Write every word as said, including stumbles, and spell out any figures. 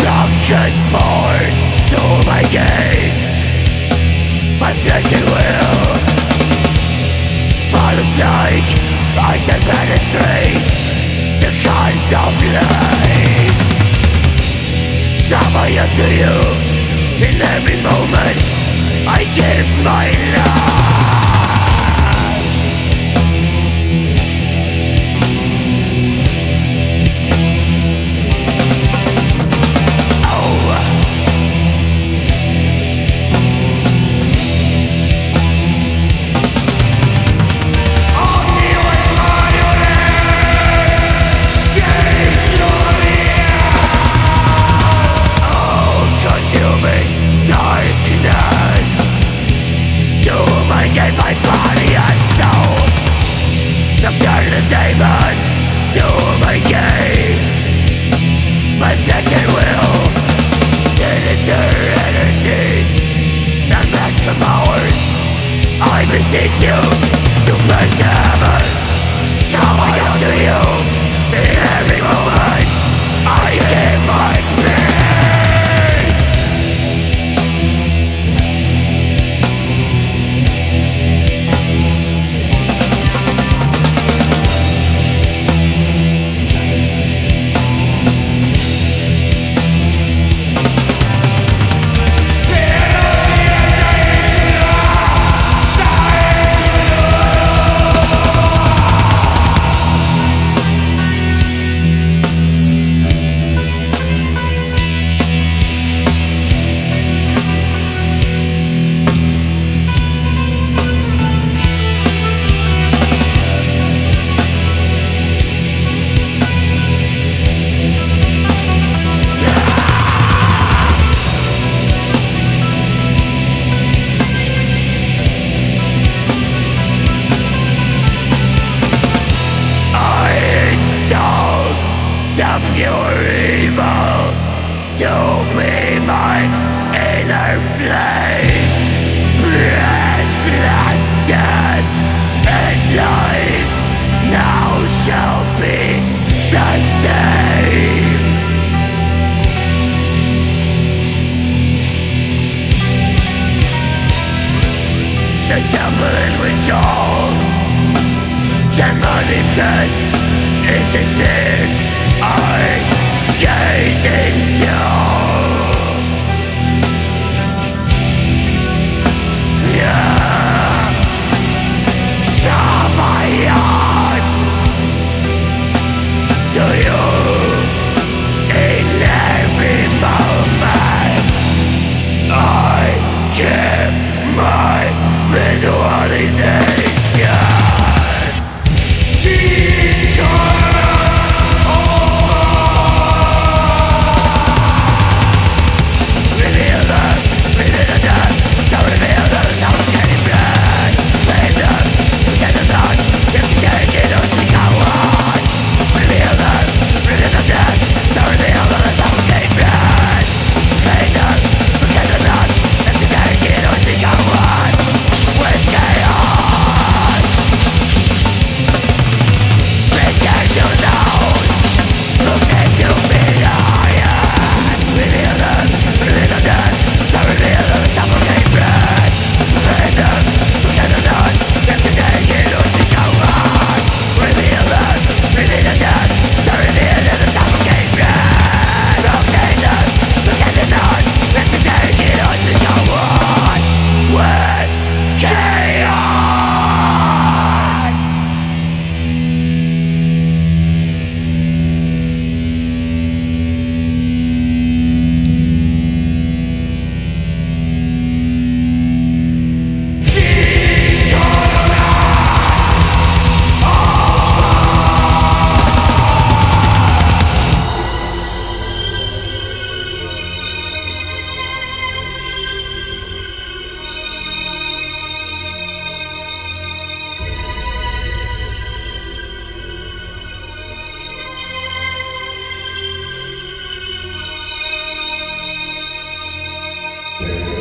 Darkest force to my gaze. My flesh and will follows like I can penetrate the kind of life. Suffer to you in every moment I give my life. My body and soul, nocturnal demon to my game. My flesh and will, sinister energies, and master powers. I beseech you to bless the heavens. Shall I come to you in every moment? I give my praise. The pure evil to be my inner flame. Breathless death and life now shall be the same. The temple in which all can manifest is the sin I gaze into. Yeah, Savayan, to you in every moment I give my visualization. Yeah.